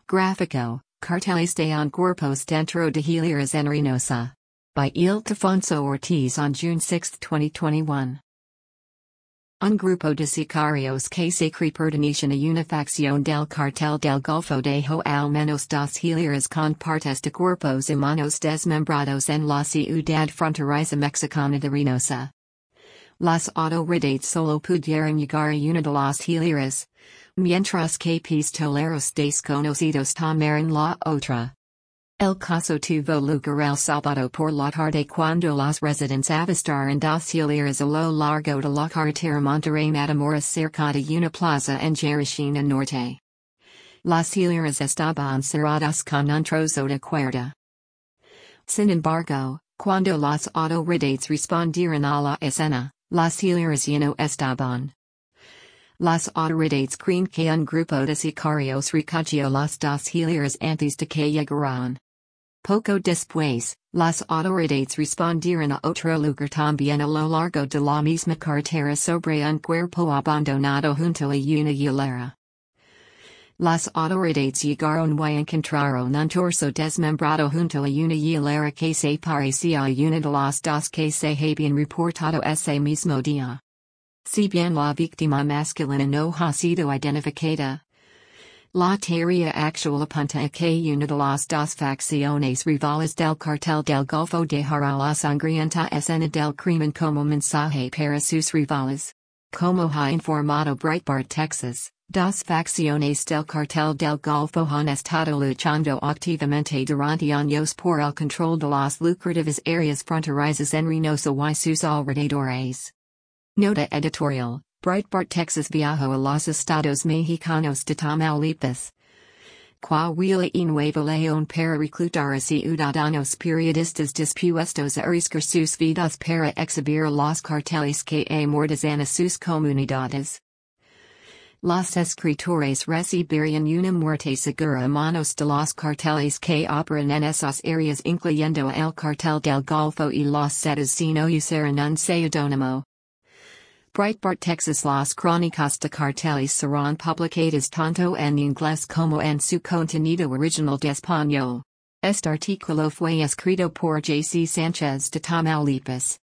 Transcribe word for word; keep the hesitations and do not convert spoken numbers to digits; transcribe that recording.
Gráfico, Carteles de un Cuerpos dentro de Hileras en Reynosa. By Ildefonso Ortiz on June sixth, twenty twenty-one. Un grupo de sicarios que se cree pertenecen a una facción del cartel del Golfo dejó al menos dos hileras con partes de cuerpos humanos desmembrados en la ciudad fronteriza mexicana de Reynosa. Las autoridades solo pudieron llegar a una de las hileras, mientras que pistoleros desconocidos tomaron la otra. El caso tuvo lugar el sábado por la tarde cuando los residentes avistaron dos hileras a lo largo de la carretera Monterrey Matamoros cerca de una plaza en Jerichina Norte. Las hileras estaban cerradas con un trozo de cuerda. Sin embargo, cuando las autoridades respondieron a la escena, las hileras ya no estaban. Las autoridades creen que un grupo de sicarios recogió las dos hileras antes de que llegaran. Poco después, las autoridades respondieron a otro lugar también a lo largo de la misma carretera sobre un cuerpo abandonado junto a una hilera. Las autoridades llegaron y encontraron un torso desmembrado junto a una hilera que se parecía a una de las dos que se habían reportado ese mismo día. Si bien la víctima masculina no ha sido identificada, la teoría actual apunta a que una de las dos facciones rivales del cartel del Golfo dejará la sangrienta escena del crimen como mensaje para sus rivales. Como ha informado Breitbart Texas, dos facciones del cartel del Golfo han estado luchando activamente durante años por el control de las lucrativas áreas fronterizas en Reynosa y sus alrededores. Nota editorial. Breitbart Texas viajó a los estados mexicanos de Tamaulipas, Coahuila y Nuevo León para reclutar a ciudadanos periodistas dispuestos a arriesgar sus vidas para exhibir a los carteles que amordazan a sus comunidades. Los escritores recibirían una muerte segura a manos de los carteles que operan en esas áreas incluyendo el cartel del Golfo y los Zetas si no usaran un seudónimo. Breitbart Texas. Las crónicas de carteles serán publicadas tanto en inglés como en su contenido original de español. Este artículo fue escrito por J C Sánchez de Tamaulipas.